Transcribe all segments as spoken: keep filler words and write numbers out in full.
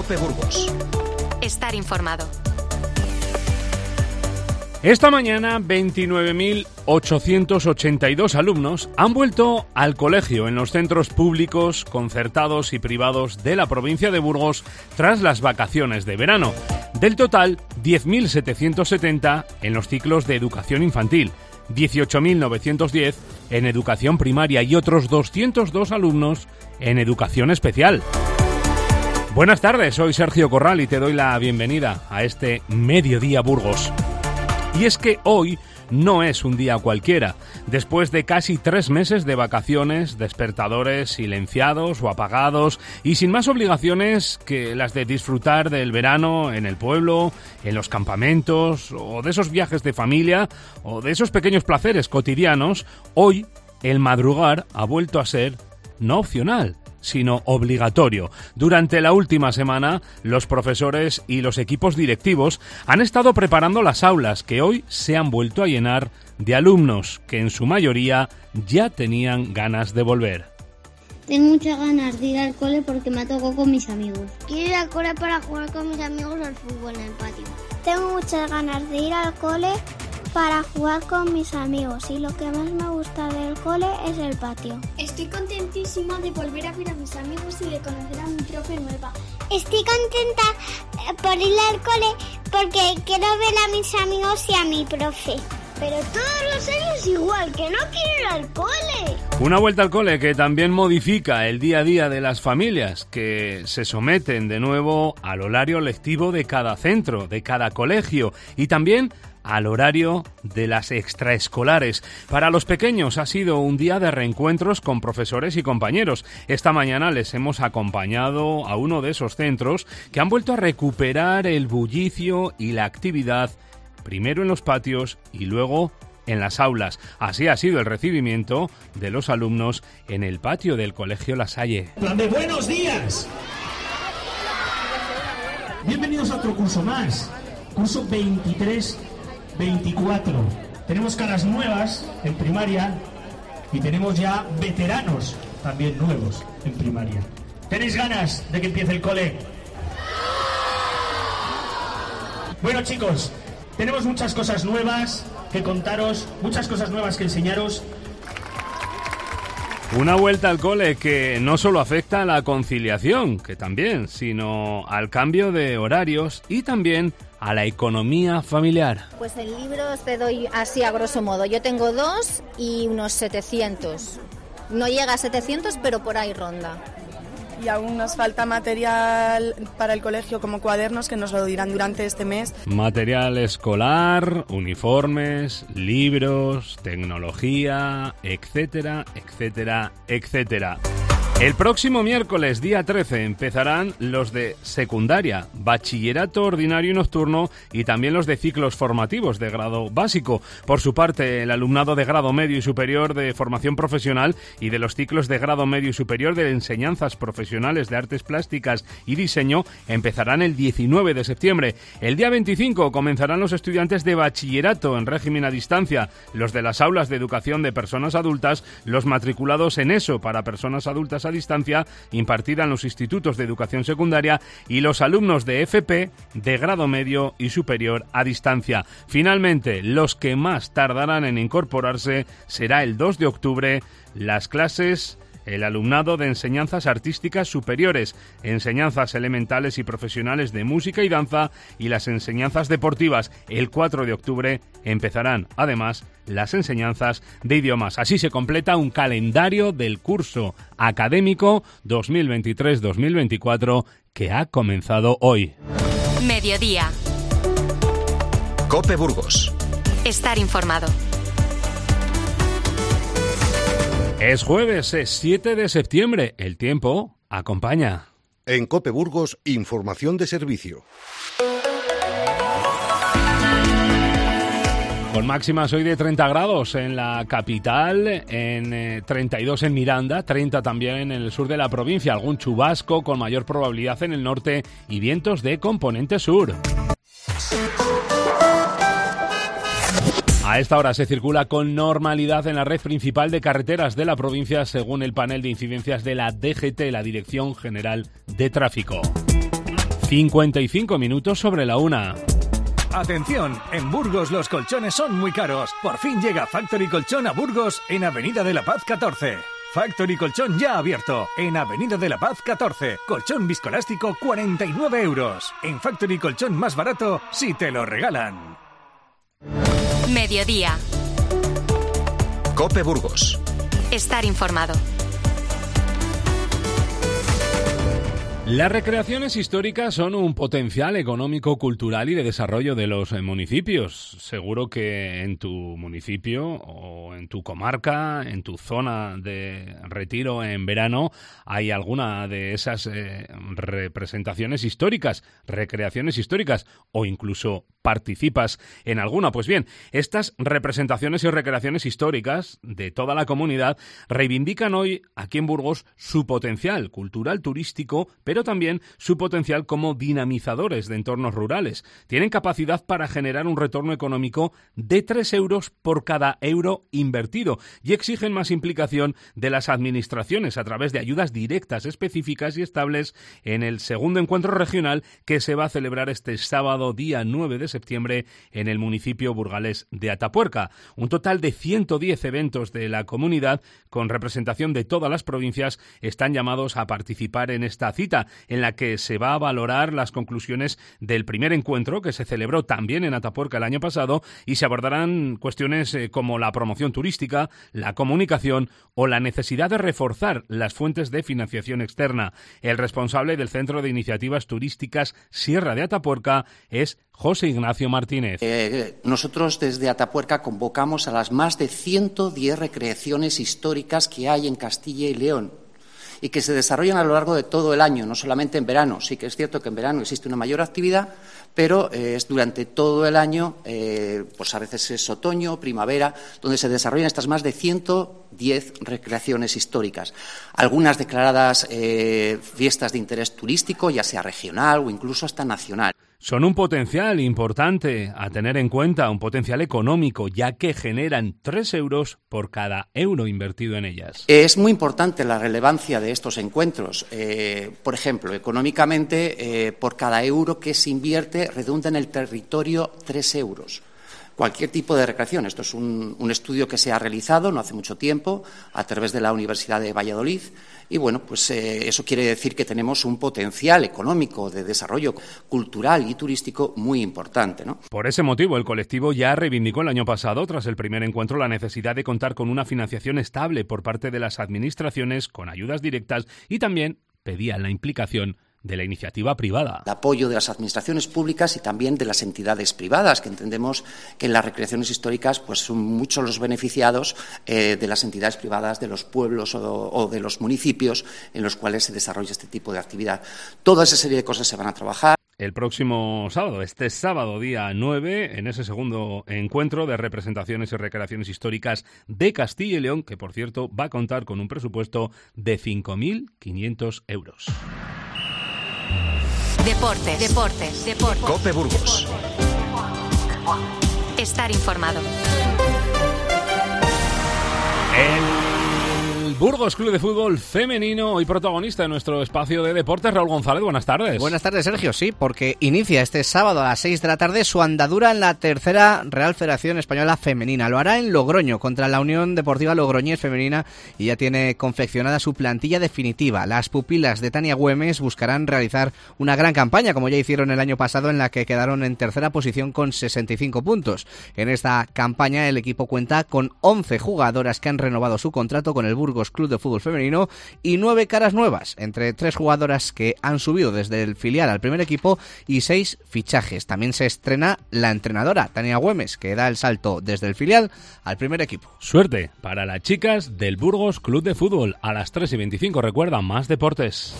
COPE Burgos. Estar informado. Esta mañana, veintinueve mil ochocientos ochenta y dos alumnos han vuelto al colegio en los centros públicos, concertados y privados de la provincia de Burgos tras las vacaciones de verano. Del total, diez mil setecientos setenta en los ciclos de educación infantil, dieciocho mil novecientos diez en educación primaria y otros doscientos dos alumnos en educación especial. Buenas tardes, soy Sergio Corral y te doy la bienvenida a este Mediodía Burgos. Y es que hoy no es un día cualquiera. Después de casi tres meses de vacaciones, despertadores silenciados o apagados y sin más obligaciones que las de disfrutar del verano en el pueblo, en los campamentos o de esos viajes de familia o de esos pequeños placeres cotidianos, hoy el madrugar ha vuelto a ser no opcional, sino obligatorio. Durante la última semana, los profesores y los equipos directivos han estado preparando las aulas que hoy se han vuelto a llenar de alumnos que en su mayoría ya tenían ganas de volver. Tengo muchas ganas de ir al cole porque me tocó con mis amigos. Quiero ir al cole para jugar con mis amigos al fútbol en el patio. Tengo muchas ganas de ir al cole para jugar con mis amigos y lo que más me gusta del cole es el patio. Estoy contentísima de volver a ver a mis amigos y de conocer a mi profe nueva. Estoy contenta por ir al cole porque quiero ver a mis amigos y a mi profe. Pero todos los años igual, que no quiero ir al cole. Una vuelta al cole que también modifica el día a día de las familias, que se someten de nuevo al horario lectivo de cada centro, de cada colegio y también al horario de las extraescolares. Para los pequeños ha sido un día de reencuentros con profesores y compañeros. Esta mañana les hemos acompañado a uno de esos centros que han vuelto a recuperar el bullicio y la actividad, primero en los patios y luego en las aulas. Así ha sido el recibimiento de los alumnos en el patio del Colegio La Salle. Plan de buenos días. Bienvenidos a otro curso más, curso veintitrés veinticuatro. Tenemos caras nuevas en primaria y tenemos ya veteranos también nuevos en primaria. ¿Tenéis ganas de que empiece el cole? Bueno, chicos, tenemos muchas cosas nuevas que contaros, muchas cosas nuevas que enseñaros. Una vuelta al cole que no solo afecta a la conciliación, que también, sino al cambio de horarios y también a la economía familiar. Pues en libros te doy así a grosso modo. Yo tengo dos y unos setecientos. No llega a setecientos, pero por ahí ronda. Y aún nos falta material para el colegio como cuadernos que nos lo dirán durante este mes. Material escolar, uniformes, libros, tecnología, etcétera, etcétera, etcétera. El próximo miércoles, día trece, empezarán los de secundaria, bachillerato ordinario y nocturno y también los de ciclos formativos de grado básico. Por su parte, el alumnado de grado medio y superior de formación profesional y de los ciclos de grado medio y superior de enseñanzas profesionales de artes plásticas y diseño empezarán el diecinueve de septiembre. El día veinticinco comenzarán los estudiantes de bachillerato en régimen a distancia, los de las aulas de educación de personas adultas, los matriculados en ESO para personas adultas a distancia impartida en los institutos de educación secundaria y los alumnos de F P de grado medio y superior a distancia. Finalmente, los que más tardarán en incorporarse será el dos de octubre las clases, el alumnado de enseñanzas artísticas superiores, enseñanzas elementales y profesionales de música y danza y las enseñanzas deportivas. El cuatro de octubre empezarán, además, las enseñanzas de idiomas. Así se completa un calendario del curso académico dos mil veintitrés dos mil veinticuatro que ha comenzado hoy. Mediodía. COPE Burgos. Estar informado. Es jueves, es siete de septiembre. El tiempo acompaña. En COPE Burgos, información de servicio. Con máximas hoy de treinta grados en la capital, en eh, treinta y dos en Miranda, treinta también en el sur de la provincia, algún chubasco con mayor probabilidad en el norte y vientos de componente sur. A esta hora se circula con normalidad en la red principal de carreteras de la provincia, según el panel de incidencias de la D G T, la Dirección General de Tráfico. cincuenta y cinco minutos sobre la una. Atención, en Burgos los colchones son muy caros. Por fin llega Factory Colchón a Burgos en Avenida de la Paz catorce. Factory Colchón ya abierto en Avenida de la Paz catorce. Colchón viscoelástico cuarenta y nueve euros. En Factory Colchón más barato si te lo regalan. Mediodía. COPE Burgos. Estar informado. Las recreaciones históricas son un potencial económico, cultural y de desarrollo de los municipios. Seguro que en tu municipio o en tu comarca, en tu zona de retiro en verano, hay alguna de esas eh, representaciones históricas, recreaciones históricas, o incluso participas en alguna. Pues bien, estas representaciones y recreaciones históricas de toda la comunidad reivindican hoy aquí en Burgos su potencial cultural, turístico, pero también su potencial como dinamizadores de entornos rurales. Tienen capacidad para generar un retorno económico de tres euros por cada euro invertido y exigen más implicación de las administraciones a través de ayudas directas, específicas y estables en el segundo encuentro regional que se va a celebrar este sábado día nueve de septiembre en el municipio burgalés de Atapuerca. Un total de ciento diez eventos de la comunidad con representación de todas las provincias están llamados a participar en esta cita, en la que se va a valorar las conclusiones del primer encuentro que se celebró también en Atapuerca el año pasado y se abordarán cuestiones eh, como la promoción turística, la comunicación o la necesidad de reforzar las fuentes de financiación externa. El responsable del Centro de Iniciativas Turísticas Sierra de Atapuerca es José Ignacio Martínez. Eh, nosotros desde Atapuerca convocamos a las más de ciento diez recreaciones históricas que hay en Castilla y León y que se desarrollan a lo largo de todo el año, no solamente en verano. Sí que es cierto que en verano existe una mayor actividad, pero eh, es durante todo el año, eh, pues a veces es otoño, primavera, donde se desarrollan estas más de ciento diez recreaciones históricas. Algunas declaradas eh, fiestas de interés turístico, ya sea regional o incluso hasta nacional. Son un potencial importante a tener en cuenta, un potencial económico, ya que generan tres euros por cada euro invertido en ellas. Es muy importante la relevancia de estos encuentros. Eh, por ejemplo, económicamente, eh, por cada euro que se invierte, redunda en el territorio tres euros. Cualquier tipo de recreación. Esto es un, un estudio que se ha realizado no hace mucho tiempo a través de la Universidad de Valladolid y, bueno, pues eh, eso quiere decir que tenemos un potencial económico de desarrollo cultural y turístico muy importante, ¿no? Por ese motivo, el colectivo ya reivindicó el año pasado, tras el primer encuentro, la necesidad de contar con una financiación estable por parte de las administraciones con ayudas directas y también pedía la implicación de la iniciativa privada. El apoyo de las administraciones públicas y también de las entidades privadas, que entendemos que en las recreaciones históricas pues son muchos los beneficiados eh, de las entidades privadas, de los pueblos o, o de los municipios en los cuales se desarrolla este tipo de actividad. Toda esa serie de cosas se van a trabajar. El próximo sábado, este sábado día nueve, en ese segundo encuentro de representaciones y recreaciones históricas de Castilla y León, que por cierto va a contar con un presupuesto de cinco mil quinientos euros. Deportes, deportes, deportes. COPE Burgos. Estar informado. El Burgos Club de Fútbol Femenino, hoy protagonista de nuestro espacio de deportes. Raúl González, buenas tardes. Buenas tardes, Sergio. Sí, porque inicia este sábado a las seis de la tarde su andadura en la tercera Real Federación Española Femenina. Lo hará en Logroño, contra la Unión Deportiva Logroñés Femenina, y ya tiene confeccionada su plantilla definitiva. Las pupilas de Tania Güemes buscarán realizar una gran campaña, como ya hicieron el año pasado, en la que quedaron en tercera posición con sesenta y cinco puntos. En esta campaña el equipo cuenta con once jugadoras que han renovado su contrato con el Burgos Club de Fútbol Femenino y nueve caras nuevas, entre tres jugadoras que han subido desde el filial al primer equipo y seis fichajes. También se estrena la entrenadora, Tania Güemes, que da el salto desde el filial al primer equipo. Suerte para las chicas del Burgos Club de Fútbol. A las tres y veinticinco, recuerda, más deportes.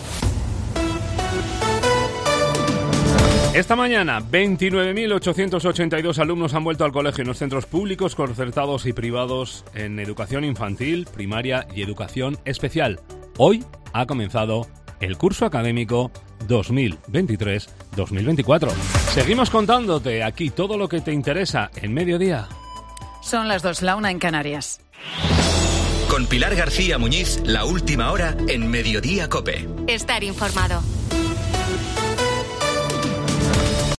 Esta mañana, veintinueve mil ochocientos ochenta y dos alumnos han vuelto al colegio en los centros públicos, concertados y privados en educación infantil, primaria y educación especial. Hoy ha comenzado el curso académico dos mil veintitrés dos mil veinticuatro. Seguimos contándote aquí todo lo que te interesa en Mediodía. Son las dos, la una en Canarias. Con Pilar García Muñiz, la última hora en Mediodía COPE. Estar informado.